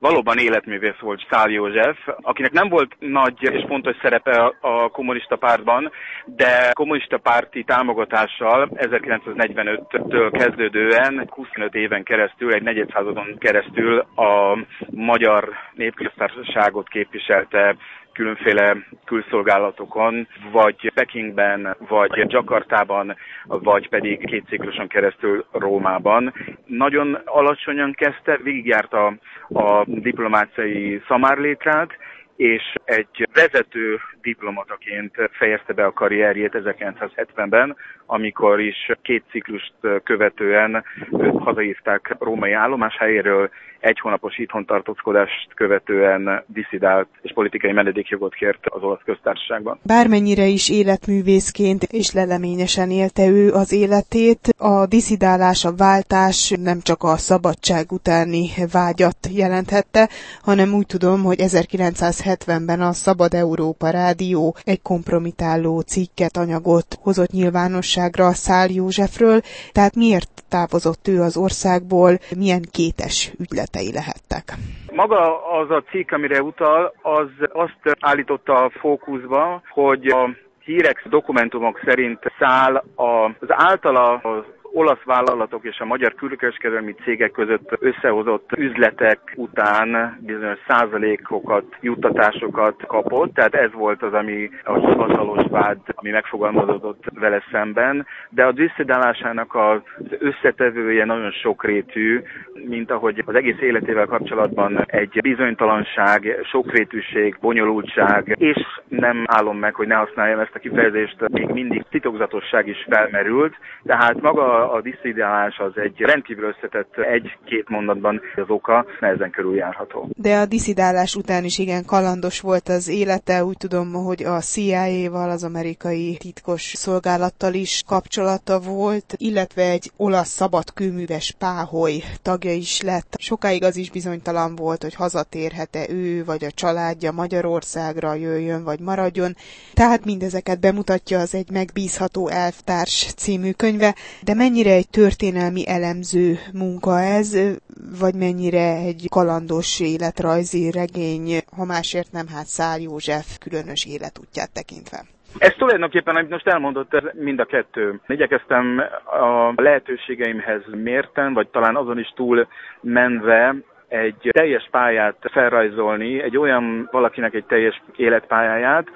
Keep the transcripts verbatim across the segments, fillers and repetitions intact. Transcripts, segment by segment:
Valóban életművész volt Szál József, akinek nem volt nagy és fontos szerepe a kommunista pártban, de kommunista párti támogatással ezerkilencszáznegyvenöttől kezdődően huszonöt éven keresztül, egy negyedszázadon keresztül a Magyar Népköztársaságot képviselte különféle külszolgálatokon, vagy Pekingben, vagy Jakartában, vagy pedig két cikluson keresztül Rómában. Nagyon alacsonyan kezdte, végigjárta a diplomáciai szamárlétrát, és egy vezető diplomataként fejezte be a karrierjét ezerkilencszázhetvenben, amikor is két ciklust követően őt hazahívták római állomáshelyéről, egy hónapos itthontartózkodást követően disszidált és politikai menedékjogot kért az olasz köztársaságban. Bármennyire is életművészként és leleményesen élte ő az életét, a disszidálás, a váltás nem csak a szabadság utáni vágyat jelenthette, hanem úgy tudom, hogy ezerkilencszázhetvenben a Szabad Európa Rádió egy kompromitáló cikket, anyagot hozott nyilvánosságra Szál Józsefről, tehát miért távozott ő az országból, milyen kétes ügyletei lehettek? Maga az a cikk, amire utal, az azt állította a fókuszba, hogy a hírek, dokumentumok szerint Szál az általa az olasz vállalatok és a magyar külkereskedelmi cégek között összehozott üzletek után bizonyos százalékokat, juttatásokat kapott, tehát ez volt az, ami a hivatalos vád, ami megfogalmazódott vele szemben, de a disszidálásának az összetevője nagyon sokrétű, mint ahogy az egész életével kapcsolatban egy bizonytalanság, sokrétűség, bonyolultság, és nem állom meg, hogy ne használjam ezt a kifejezést, még mindig titokzatosság is felmerült, tehát maga a disszidálás az egy rendkívül összetett, egy-két mondatban az oka nehezen körüljárható. De a disszidálás után is igen kalandos volt az élete, úgy tudom, hogy a C I A-val, az amerikai titkos szolgálattal is kapcsolata volt, illetve egy olasz szabadkőműves páholy tagja is lett. Sokáig az is bizonytalan volt, hogy hazatérhet-e ő, vagy a családja Magyarországra jöjjön, vagy maradjon. Tehát mindezeket bemutatja az Egy megbízható elvtárs című könyve, de mennyire egy történelmi elemző munka ez, vagy mennyire egy kalandos életrajzi regény, ha másért nem, hát Szál József különös életútját tekintve? Ez tulajdonképpen, amit most elmondott, ez mind a kettő. Igyekeztem a lehetőségeimhez mérten, vagy talán azon is túl menve egy teljes pályát felrajzolni, egy olyan valakinek egy teljes életpályáját,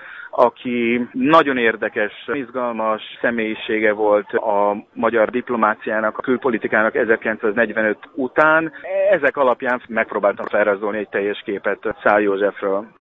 aki nagyon érdekes, izgalmas személyisége volt a magyar diplomáciának, a külpolitikának ezerkilencszáznegyvenöt után. Ezek alapján megpróbáltam felrajzolni egy teljes képet Szál Józsefről.